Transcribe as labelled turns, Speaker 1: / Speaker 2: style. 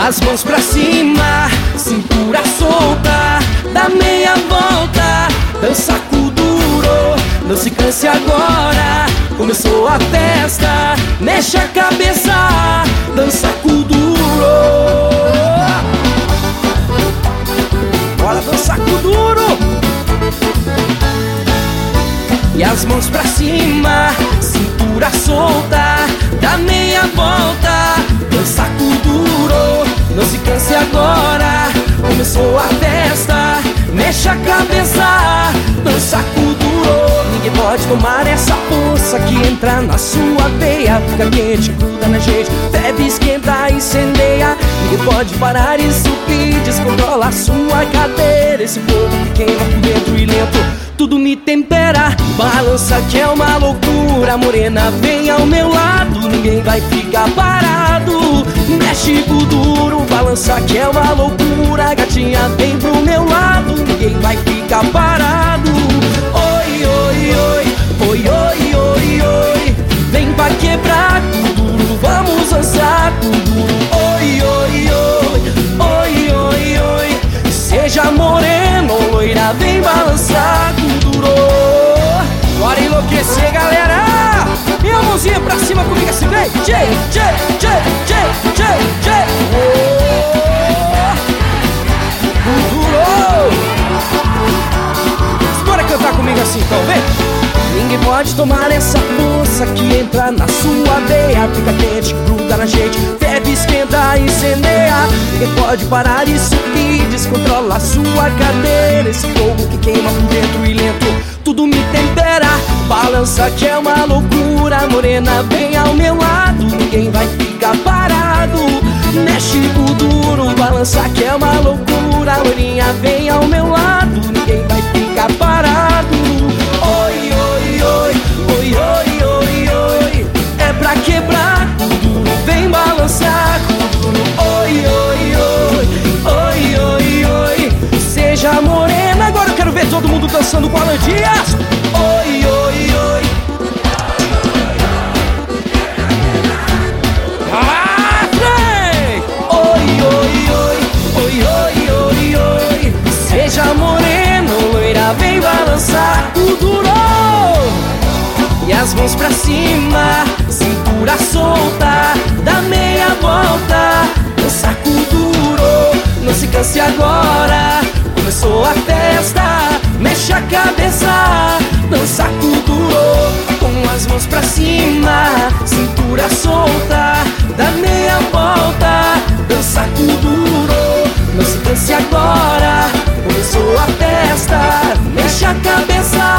Speaker 1: As mãos pra cima, cintura solta, dá meia volta, dança com duro, não se canse agora. Começou a festa, mexe a cabeça, dança com duro. Bora dançar com duro. E as mãos pra cima, cintura solta, dá meia volta, dança com duro, não se canse agora. Começou a festa, mexe a cabeça, dança com duro. Ninguém pode tomar essa força que entra na sua veia. Fica quente, gruda na gente, bebe, esquenta, incendeia. Ninguém pode parar isso que descontrola a sua cadeira. Esse fogo que queima por dentro e lento tudo me tempera. Balança que é uma loucura, morena, vem ao meu lado, ninguém vai ficar parado. Mexe com duro, balança que é uma loucura, gatinha, vem pro meu lado, ninguém vai ficar parado. Oi, oi, oi, oi, oi, oi, oi, vem pra quebrar com duro, vamos dançar com duro. Oi, oi, oi, oi, oi, oi, seja morena ou loira, vem balançar com duro. Bora enlouquecer, galera! E a mãozinha pra cima comigo assim, vem! Tchê, tchê, tchê, tchê, tchê, tchê. Duro! Bora cantar comigo assim então, vem! Ninguém pode tomar essa força que entra na sua veia. Fica quente, gruda na gente, bebe, esquenta, incendeia. Ninguém pode parar isso que descontrola a sua cadeira. Esse fogo que queima por dentro e lento tudo me tempera. Balança que é uma loucura, morena, vem ao meu lado, ninguém vai ficar parado. Mexe com duro, balança que é uma loucura, loirinha, vem ao meu lado, ninguém vai ficar parado. Oi, oi, oi, oi, oi, oi, oi, é pra quebrar com duro, vem balançar com duro. Oi, oi, oi, oi, oi, oi, seja morena. Agora eu quero ver todo mundo dançando com Alan Dias. Oi, oi, oi. Ah, vem! Oi, oi, oi, oi, oi, oi, oi, seja morena ou loira, vem balançar com duro. E as mãos pra cima, cintura solta, dá meia volta, dança com duro, não se canse agora. Começou a festa, mexe a cabeça, dança com duro. Com as mãos pra cima, cintura solta, dá meia volta, dança com duro, não se canse agora. Começou a festa, mexe a cabeça,